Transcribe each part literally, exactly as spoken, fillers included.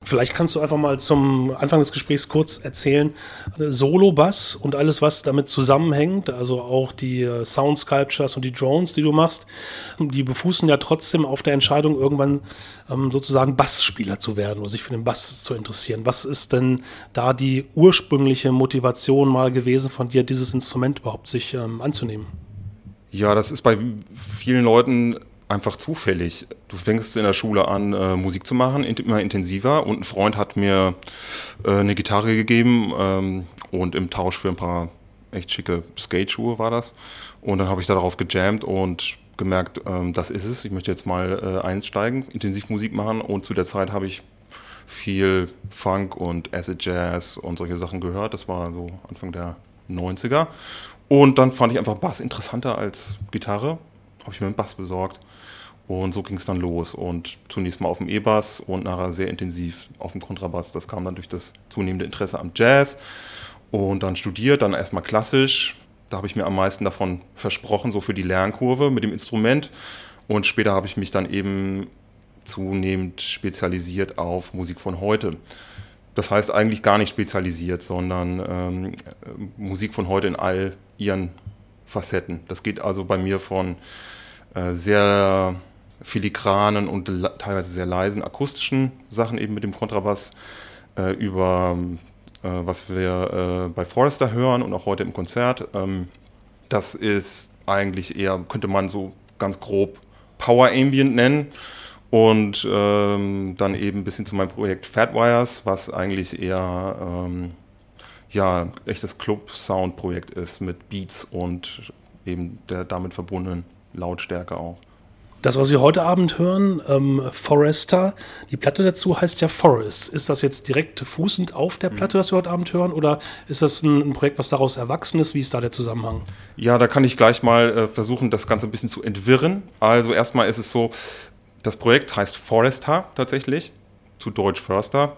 Vielleicht kannst du einfach mal zum Anfang des Gesprächs kurz erzählen, äh, Solo-Bass und alles, was damit zusammenhängt, also auch die äh, Sound-Sculptures und die Drones, die du machst, die befußen ja trotzdem auf der Entscheidung, irgendwann ähm, sozusagen Bassspieler zu werden oder sich für den Bass zu interessieren. Was ist denn da die ursprüngliche Motivation mal gewesen von dir, dieses Instrument überhaupt sich ähm, anzunehmen? Ja, das ist bei vielen Leuten einfach zufällig. Du fängst in der Schule an, äh, Musik zu machen, int- immer intensiver. Und ein Freund hat mir äh, eine Gitarre gegeben ähm, und im Tausch für ein paar echt schicke Skateschuhe war das. Und dann habe ich da darauf gejammt und gemerkt, ähm, das ist es. Ich möchte jetzt mal äh, einsteigen, intensiv Musik machen. Und zu der Zeit habe ich viel Funk und Acid Jazz und solche Sachen gehört. Das war so Anfang der neunziger. Und dann fand ich einfach Bass interessanter als Gitarre. Habe ich mir einen Bass besorgt. Und so ging es dann los. Und zunächst mal auf dem E-Bass und nachher sehr intensiv auf dem Kontrabass. Das kam dann durch das zunehmende Interesse am Jazz. Und dann studiert, dann erstmal klassisch. Da habe ich mir am meisten davon versprochen, so für die Lernkurve mit dem Instrument. Und später habe ich mich dann eben zunehmend spezialisiert auf Musik von heute. Das heißt eigentlich gar nicht spezialisiert, sondern ähm, Musik von heute in all ihren Facetten. Das geht also bei mir von äh, sehr filigranen und le- teilweise sehr leisen akustischen Sachen eben mit dem Kontrabass äh, über äh, was wir äh, bei Forrester hören und auch heute im Konzert. Ähm, das ist eigentlich eher, könnte man so ganz grob Power Ambient nennen. Und ähm, dann eben bis hin zu meinem Projekt Fatwires, was eigentlich eher ähm, ja, echtes Club-Sound-Projekt ist mit Beats und eben der damit verbundenen Lautstärke auch. Das, was wir heute Abend hören, ähm, Forrester, die Platte dazu heißt ja Forest. Ist das jetzt direkt fußend auf der Platte, was wir heute Abend hören, oder ist das ein, ein Projekt, was daraus erwachsen ist? Wie ist da der Zusammenhang? Ja, da kann ich gleich mal äh, versuchen, das Ganze ein bisschen zu entwirren. Also erstmal ist es so, das Projekt heißt Forester tatsächlich, zu Deutsch Förster.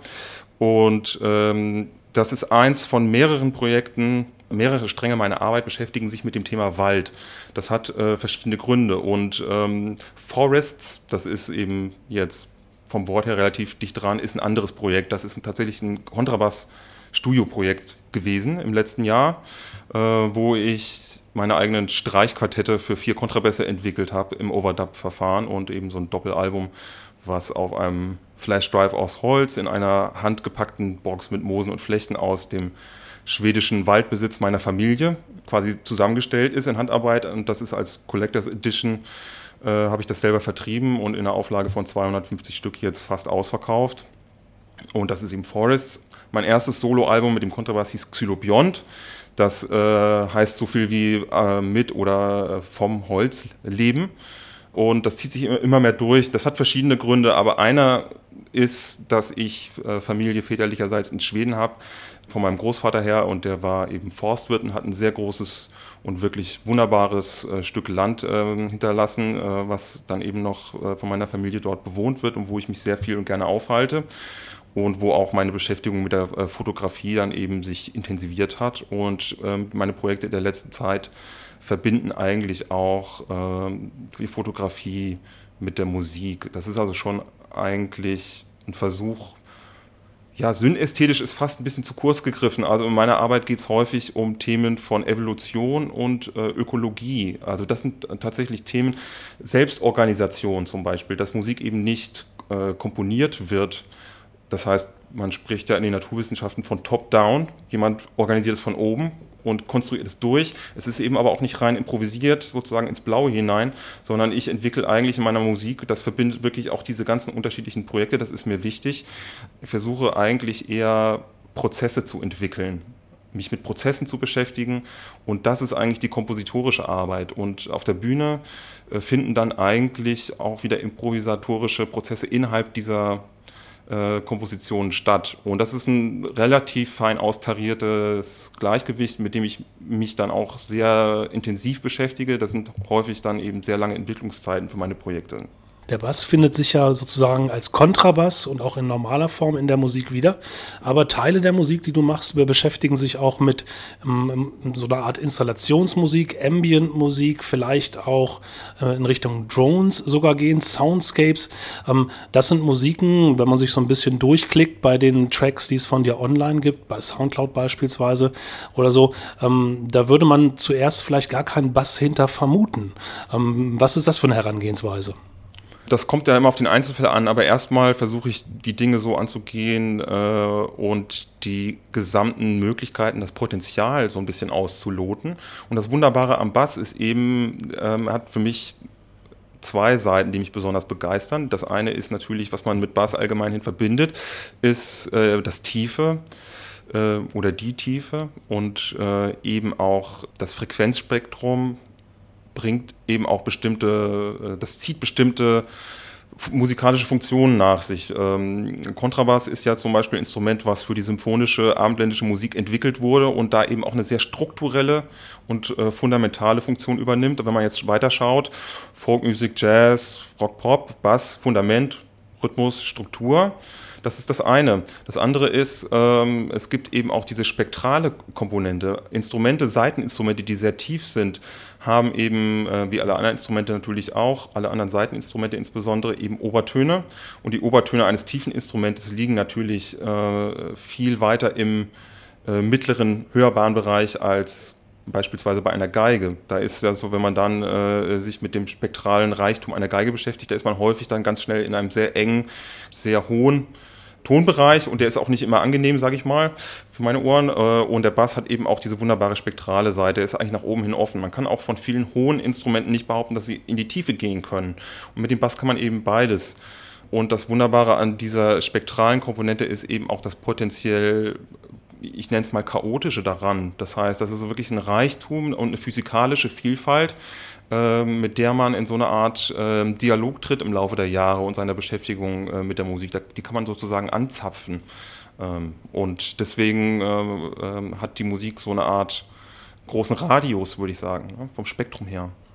Und ähm, das ist eins von mehreren Projekten, mehrere Stränge meiner Arbeit beschäftigen sich mit dem Thema Wald. Das hat äh, verschiedene Gründe. Und ähm, Forests, das ist eben jetzt vom Wort her relativ dicht dran, ist ein anderes Projekt. Das ist ein, tatsächlich ein Kontrabass-Studio-Projekt gewesen im letzten Jahr, äh, wo ich meine eigenen Streichquartette für vier Kontrabässe entwickelt habe im Overdub-Verfahren und eben so ein Doppelalbum, was auf einem Flashdrive aus Holz in einer handgepackten Box mit Moosen und Flechten aus dem schwedischen Waldbesitz meiner Familie quasi zusammengestellt ist in Handarbeit. Und das ist als Collectors Edition, äh, habe ich das selber vertrieben und in einer Auflage von zweihundertfünfzig Stück jetzt fast ausverkauft. Und das ist eben Forests. Mein erstes Soloalbum mit dem Kontrabass hieß Xylobiont. Das äh, heißt so viel wie äh, mit oder äh, vom Holz leben. Und das zieht sich immer mehr durch. Das hat verschiedene Gründe, aber einer ist, dass ich äh, Familie väterlicherseits in Schweden habe, von meinem Großvater her, und der war eben Forstwirt und hat ein sehr großes und wirklich wunderbares äh, Stück Land äh, hinterlassen, äh, was dann eben noch äh, von meiner Familie dort bewohnt wird und wo ich mich sehr viel und gerne aufhalte. Und wo auch meine Beschäftigung mit der äh, Fotografie dann eben sich intensiviert hat. Und ähm, meine Projekte der letzten Zeit verbinden eigentlich auch ähm, die Fotografie mit der Musik. Das ist also schon eigentlich ein Versuch, ja, synästhetisch ist fast ein bisschen zu kurz gegriffen. Also in meiner Arbeit geht es häufig um Themen von Evolution und äh, Ökologie. Also das sind tatsächlich Themen, Selbstorganisation zum Beispiel, dass Musik eben nicht äh, komponiert wird. Das heißt, man spricht ja in den Naturwissenschaften von Top-Down. Jemand organisiert es von oben und konstruiert es durch. Es ist eben aber auch nicht rein improvisiert, sozusagen ins Blaue hinein, sondern ich entwickle eigentlich in meiner Musik, das verbindet wirklich auch diese ganzen unterschiedlichen Projekte, das ist mir wichtig. Ich versuche eigentlich eher Prozesse zu entwickeln, mich mit Prozessen zu beschäftigen, und das ist eigentlich die kompositorische Arbeit. Und auf der Bühne äh, finden dann eigentlich auch wieder improvisatorische Prozesse innerhalb dieser Kompositionen statt. Und das ist ein relativ fein austariertes Gleichgewicht, mit dem ich mich dann auch sehr intensiv beschäftige. Das sind häufig dann eben sehr lange Entwicklungszeiten für meine Projekte. Der Bass findet sich ja sozusagen als Kontrabass und auch in normaler Form in der Musik wieder. Aber Teile der Musik, die du machst, beschäftigen sich auch mit ähm, so einer Art Installationsmusik, Ambient-Musik, vielleicht auch äh, in Richtung Drones sogar gehen, Soundscapes. Ähm, das sind Musiken, wenn man sich so ein bisschen durchklickt bei den Tracks, die es von dir online gibt, bei Soundcloud beispielsweise oder so, ähm, da würde man zuerst vielleicht gar keinen Bass hinter vermuten. Ähm, was ist das für eine Herangehensweise? Das kommt ja immer auf den Einzelfall an, aber erstmal versuche ich die Dinge so anzugehen äh, und die gesamten Möglichkeiten, das Potenzial so ein bisschen auszuloten. Und das Wunderbare am Bass ist eben, ähm, hat für mich zwei Seiten, die mich besonders begeistern. Das eine ist natürlich, was man mit Bass allgemein hin verbindet, ist äh, das Tiefe äh, oder die Tiefe und äh, eben auch das Frequenzspektrum bringt eben auch bestimmte, das zieht bestimmte musikalische Funktionen nach sich. Ähm, Kontrabass ist ja zum Beispiel ein Instrument, was für die symphonische abendländische Musik entwickelt wurde und da eben auch eine sehr strukturelle und äh, fundamentale Funktion übernimmt. Und wenn man jetzt weiterschaut, Folkmusik, Jazz, Rock, Pop, Bass, Fundament, Rhythmus, Struktur. Das ist das eine. Das andere ist, ähm, es gibt eben auch diese spektrale Komponente. Instrumente, Saiteninstrumente, die sehr tief sind, haben eben, äh, wie alle anderen Instrumente natürlich auch, alle anderen Saiteninstrumente insbesondere, eben Obertöne. Und die Obertöne eines tiefen Instrumentes liegen natürlich äh, viel weiter im äh, mittleren, hörbaren Bereich als beispielsweise bei einer Geige. Da ist ja so, wenn man dann äh, sich mit dem spektralen Reichtum einer Geige beschäftigt, da ist man häufig dann ganz schnell in einem sehr engen, sehr hohen Tonbereich und der ist auch nicht immer angenehm, sage ich mal, für meine Ohren. Und der Bass hat eben auch diese wunderbare spektrale Seite, der ist eigentlich nach oben hin offen. Man kann auch von vielen hohen Instrumenten nicht behaupten, dass sie in die Tiefe gehen können. Und mit dem Bass kann man eben beides. Und das Wunderbare an dieser spektralen Komponente ist eben auch das potenziell, ich nenne es mal chaotische daran. Das heißt, das ist so wirklich ein Reichtum und eine physikalische Vielfalt, äh, mit der man in so eine Art äh, Dialog tritt im Laufe der Jahre und seiner Beschäftigung äh, mit der Musik. Da, die kann man sozusagen anzapfen. Ähm, und deswegen äh, äh, hat die Musik so eine Art großen Radius, würde ich sagen, ne, vom Spektrum her.